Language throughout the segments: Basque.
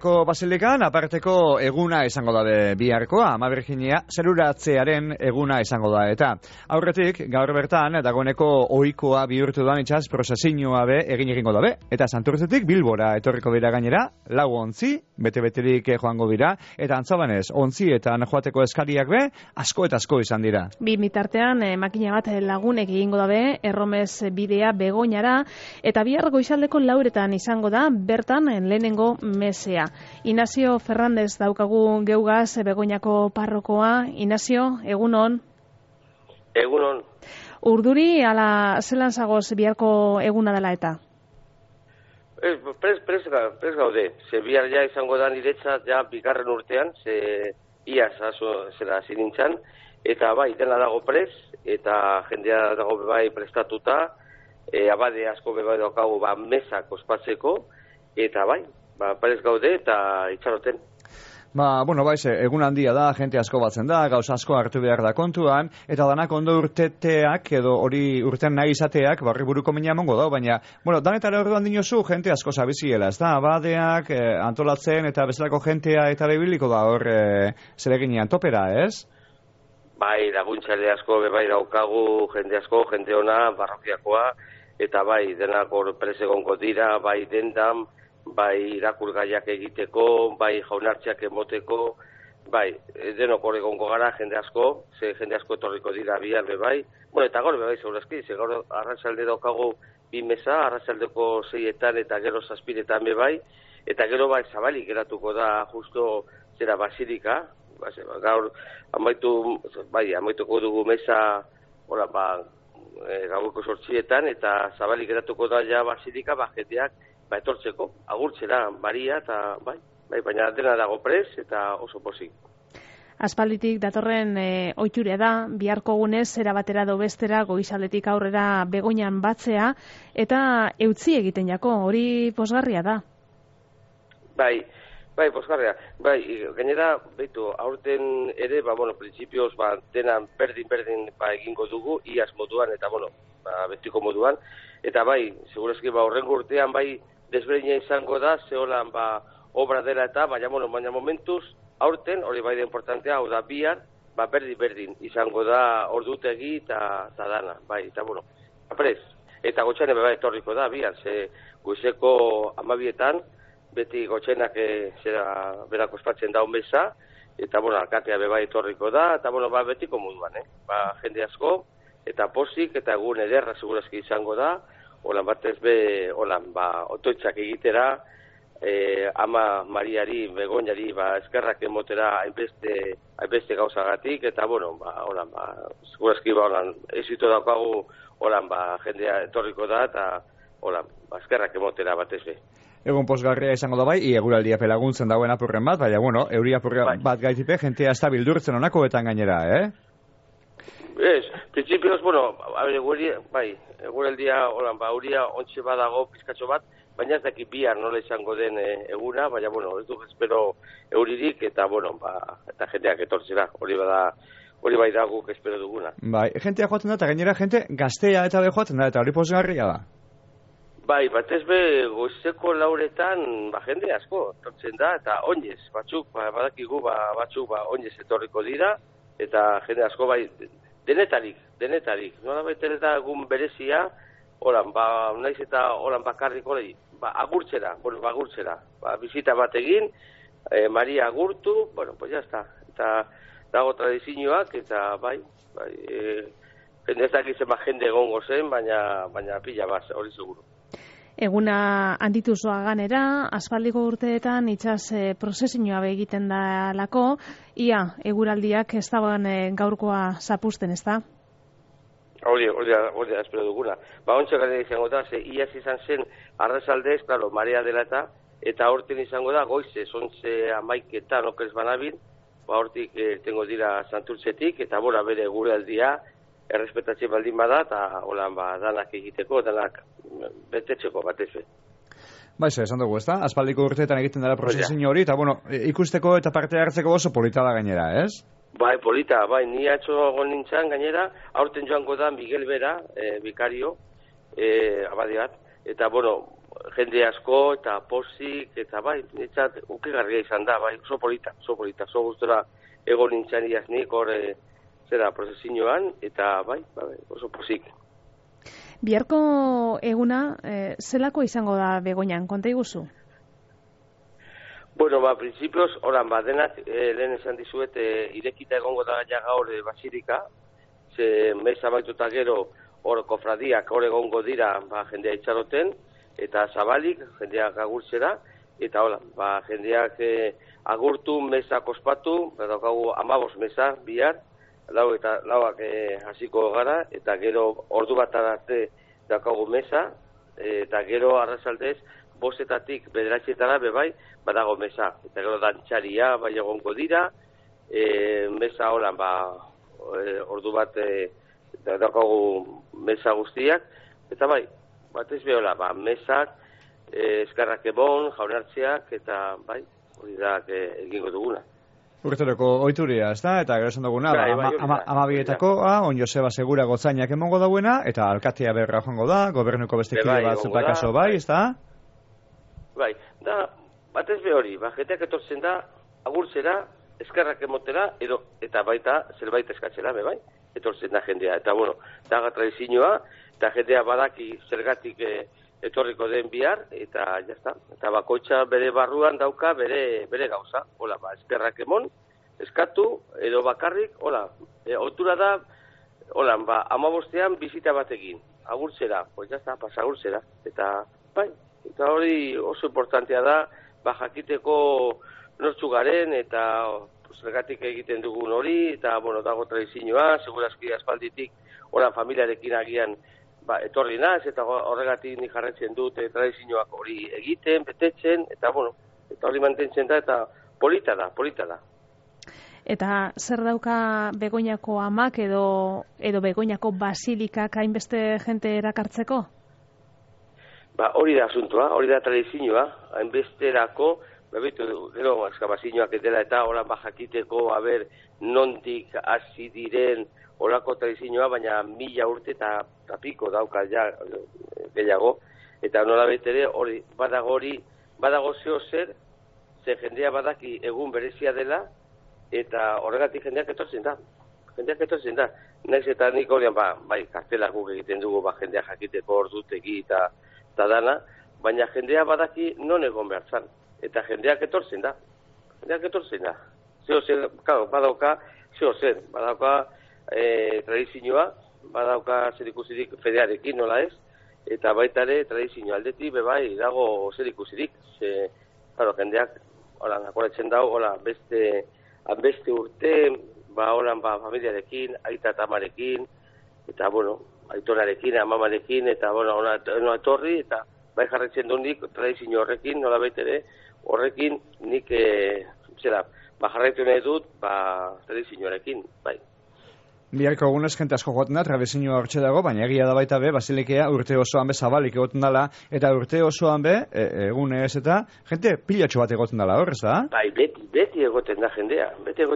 Begoñako basilikan aparteko eguna izango da biharkoa, Ama Virginia zeruratzearen eguna izango da eta aurretik gaur bertan dagoeneko ohikoa bihurtu da itsas prozesioa egingo da eta Santurtzetik Bilbora etorriko dira gainera 4 ontzi bete-beterik joango dira eta antzabanez ontzietan joateko eskariak asko eta asko izan dira. Bi mitartean makina bat lagunek egingo da Erromes bidea Begoñara eta bihar goizaldeko 4etan izango da bertan lehenengo mesea. Inazio Fernández daukagu geugaz Begoñako parrokoa. Inazio, egunon? Egunon. Urduri, ala zelan zagoz biharko eguna dela eta? Prez gaude. Ze bihar ja izango da niretzat ja bigarren urtean, ze iaz zera zinintzan, eta bai, dena dago prez, eta jendea dago bai prestatuta, abade asko bai daukagu mesak ospatzeko, eta bai, prez gaude eta itxaroten. Bueno, egun handia da, jente asko batzen da, gauza asko hartu behar da kontuan, eta danak ondo urteteak, edo hori urtean nahi izateak, barri buruko mina mongo da, baina, danetara orduan dinozu, jente asko zabiziela, ez da, abadeak, antolatzen, eta bezalako jentea eta bebiliko da hor, zereginean topera, ez? Bai, laguntzaile asko, bai daukagu, jende asko, jende ona, barrokiakoa, eta bai, denak hor presegonko dira, bai dendan, bai irakurgaiak egiteko, bai jaunartxeak emoteko, bai, denok hor egongo gara, jende asko etorriko dira bihar bai, eta gaur bai, segurazki, gaur arratsalde daukagu 2 mesa, arratsaldeko 6etan eta gero 7etan bai, eta gero bai zabalik geratuko da justo zera basilika, gaur amaituko dugu mesa, gaueko 8etan, eta zabalik geratuko da ja basilika, jendeak, etortzeko, agurtzera, Maria, eta baina dena dago prez, eta oso pozik. Aspalditik datorren ohitura da, biharko egunez, zera batera do bestera, goizaldetik aurrera Begoñan batzea, eta eutzi egiten jako, hori posgarria da? Bai, posgarria. Gainera, aurten ere, printzipioz, denan berdin egingo dugu, iaz moduan, eta, betiko moduan, eta segurazki, horrengo urtean, desberdina izango da, zeholan obra dela eta, baina momentuz, aurten, hori da importantea, hau da bihar, berdin izango da ordutegi eta dana, eta prez. Eta gotxane etorriko da bihar, ze goizeko 12etan, beti gotxenak berak ospatzen daun beza, eta alkatea etorriko da, eta betiko moduan, jende asko, eta pozik, eta egun ederra segurazki izango da, holan batez otoitzak egitera, Ama Mariari, Begoñari, eskerrak emotera hainbeste gauzagatik, eta, segurazki, ezito daukagu, jendea etorriko da, eta, eskerrak emotera batez be. Egun posgarria izango da eguraldia pelaguntzen dauen apurren bat, baina, euri apurren bat gaitipe, jentea ez da bildurtzen onakoetan gainera, Ez, prinsipioz, eguraldia, euria ontsi badago pizkatxo bat, baina ez daki bihar nola izango den eguna, baina, ez duk espero euririk, eta, eta jendeak etortzera, hori bai da guk espero duguna. Jentea joaten da, eta gainera jente gaztea eta joaten da, eta hori posgarria da. Batez be, goizeko 4etan, jende asko, etortzen da, eta oinez, batzuk, badakigu, batzuk, oinez etorriko dira, eta jende asko, denetarik. Nola baiten eta egun berezia, naiz eta bakarrik agurtzera, bizita bat egin, Maria agurtu, ya está. Eta dago tradizioak, eta ez dakitzen jende egongo zen, baina pila bat, hori seguru. Eguna handitu zoa ganera, aspaldiko urteetan itsas prozesioa egiten da lako, ia eguraldiak ez dagoen gaurkoa zapusten, ez da? Hori da espero duguna. Ontsa gara izango da, ze iaz izan zen arrazaldez, Maria dela eta horten izango da, goize, 11:11 okerez banabil, hortik tengo dira Santurtzetik, eta bere eguraldia, errespetatzen baldin bada, eta danak egiteko, danak betetzeko batez. Esan dugu, ez da? Aspaldiko urteetan egiten dela prozesio hori, eta ikusteko eta parte hartzeko oso polita da gainera, ez? Polita, ni atzo nintzen gainera, aurten joango da Miguel Bera, bikario, abade bat, eta, jende asko eta posik, eta bai, niretzat ukigarria izan da, bai, oso polita, oso gustora egon nintzen iaznik, hor, prozesioan, eta bai, oso posik. Biharko eguna, zelako izango da Begoñan, konta iguzu? Bueno, prinsipioz, horan, denak, lehen esan dizuet, irekita egongo da ja gaur basilika, ze meza baituta gero, hor kofradiak hor egongo dira jendea itxaroten, eta zabalik, jendeak agurtzera, eta hola, jendeak agurtu, mezak ospatu, daukagu 15 meza bihar, lauak hasiko gara, eta gero ordu bat arte daukagu meza, eta gero arrazaldez, 5:00 bederatzietara bebai, badago meza, eta gero dantxaria bai egongo dira, meza holan, ordu bat daukagu meza guztiak, eta bai, batez behola, mezak, eskarrak ebon, jaunartzeak, eta bai, hori da egingo duguna. Urteroko oituria, ez da? Eta gero esan duguna, amabietakoa, on Joseba Segura gotzainak emongo dauena, eta alkatea berra joango da, gobernuko beste kide bat zutakaso bai, ez da? Bai, da, batez behori, jendeak etortzen da, agurtzera, eskarrak emotera, eta baita zerbait eskatzera, bai, etortzen da jendea. Eta, bueno, daga tradizioa, eta jendea badaki zergatik etorriko den bihar, eta jazta. Eta bakoitza bere barruan dauka bere gauza. Hola, eskerrak emon, eskatu, edo bakarrik, hola, ohitura da, hola, 15ean bizita batekin, agurtzera, pues jazta, pasagurtzera. Eta, bai, eta hori oso importantea da, jakiteko nortzu garen, eta zergatik egiten dugun hori, eta, bueno, dago tradizioa, segurazki aspalditik, hola, familiarekin agian, etorri naz, eta horregatik nik jarretzen dut tradizioak hori egiten, betetzen, eta, bueno, eta hori mantentzen da, eta polita da. Eta zer dauka Begoñako amak edo Begoñako basilikak hainbeste jente erakartzeko? Hori da asuntoa, hori da tradizioa, hainbesterako, gero eskabazioak dela eta hola jakiteko, nondik hasi diren olako tradizioa, baina 1000 urte eta piko dauka ja gehiago, eta nola betere hori, badago zeo zer, ze jendea badaki egun berezia dela, eta horregatik jendeak etortzen da. Naiz eta nik horian, bai, kartelak guk egiten dugu, jendeak jakiteko ordutegi eta dana, baina jendea badaki non egon behar zan, eta jendeak etortzen da. Zeo zer, badauka tradizioa, badauka zer ikusirik fedearekin, nola ez, eta baita ere tradizio aldetik, bebai, dago zer ikusirik, jendeak, akoratzen dago, beste urte, familiarekin, aita eta amarekin, eta, aitonarekin, amamarekin, eta, ona etorri, eta bai jarretzen du nik tradizio horrekin, nola baita ere, horrekin nik, jarretu nahi dut, tradizioarekin, bai. Biharko egunez, jente asko joaten da, tradizioa hortxe dago, baina egia da baita be, basilikea urte osoan be zabalik egoten dela, eta urte osoan be, egunez eta, jente pilatxo bat egoten dela, horrez da? Bai, beti egoten da jendea.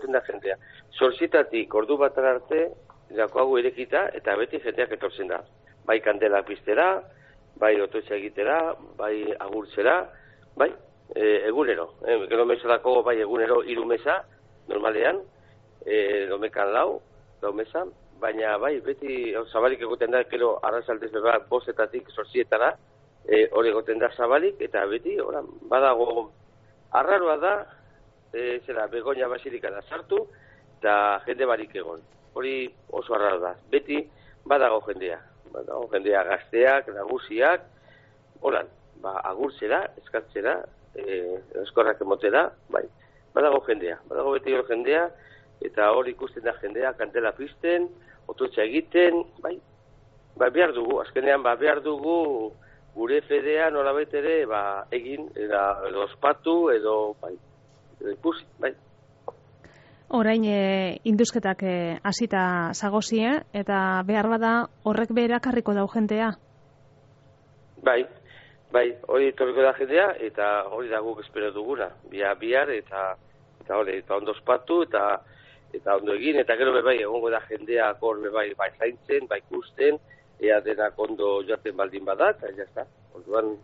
8:00 ordu bat arte, dakoago irekita, eta beti jendeak etortzen da. Bai kandela piztera, bai otoitza egitera, bai agurtzera, bai, egunero. Gero mesadako, bai egunero 3 mesa, normalean, domekan 4 mesa, baina bai, beti zabalik egoten da, gero arrazaldez beba 5:00 8:00 hori egoten da zabalik, eta beti, badago, arraroa da, Begoña basilika da sartu, eta jende barik egon. Hori oso arraro da. Beti, badago jendea gazteak, nagusiak, agurtzera, eskatzera, eskorrak emotera, bai, badago beti hor jendea, eta hor ikusten da jendea, kantela pizten, ototxa egiten, bai, behar dugu, azkenean behar dugu gure fedea nolabait ere egin, edo ospatu, edo ikusi, bai. Orain induzketak hasita zagozie, eta behar bada horrek beherakarriko dau jentea? Bai, hori torriko da jendea, eta hori da guk espero duguna. Bihar, eta ondo ospatu, eta ondo egin, eta gero bai, egongo da jendea hor bai zaintzen, bai ikusten, ea denak ondo joaten baldin badak, eta jazta. Orduan,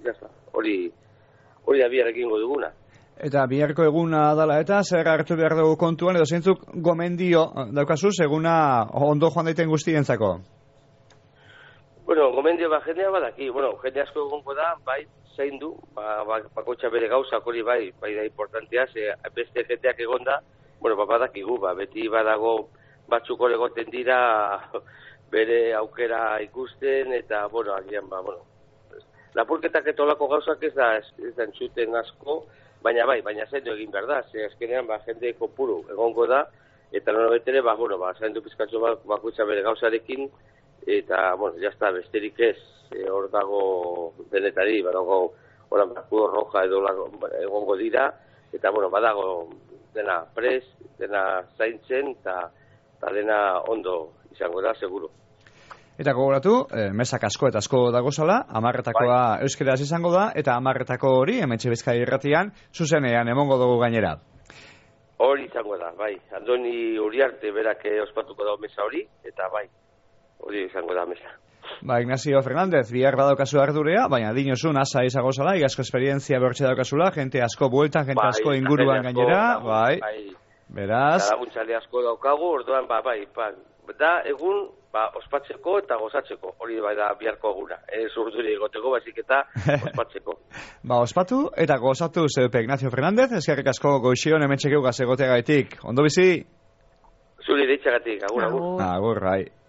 jazta, hori da bihar egingo duguna. Eta biharko eguna dala eta zer hartu behar dugu kontuan, edo zeintzuk gomendio daukazuz eguna ondo joan daiten guztientzako? Bueno, gomendio jendea badaki, jende asko egongo da, bai, zein du, bakotxa bere gauzak hori bai da importantea, beste jendeak egonda, badakigu, beti badago batzuk hor egoten dira bere aukera ikusten, eta, agian, lapurketak etolako gauzak ez da entzuten asko, baina zaindu egin behar da, azkenean jende kopuru egongo da, eta betere, zaindu pizkatxo bakotxa bere gauzarekin, eta, jazta, besterik ez, hor dago denetari, badago, Kudo Roja edo egongo dira, eta, badago dena pres, dena zaintzen, eta dena ondo izango da, seguro. Eta gogoratu, mesak asko eta asko dagozala, 10-etakoa euskeraz izango da, eta 10-etako hori, Hementxe Bizkaia irratian, zuzenean emongo dugu gainera. Hori izango da, bai. Andoni Uriarte berak ospatuko da mesa hori, eta hori izango da mesa. Ignacio Fernández, bihar badaukazu ardurea, baina dinosun asa izango zala, igazko esperientzia bertxe daukazula, jente asko bueltan, jente asko inguruan gainera, beraz. Laguntzale asko daukagu, orduan, da egun, ospatzeko eta gozatzeko, hori da biharko eguna, ez urduri egoteko, baizik eta ospatzeko. Ospatu eta gozatu zeupe Ignacio Fernández, eskerrik asko goixion Hementxe geugaz egoteagaitik, ondo bizi? Zuri deitxagatik, agur. Agur, bai.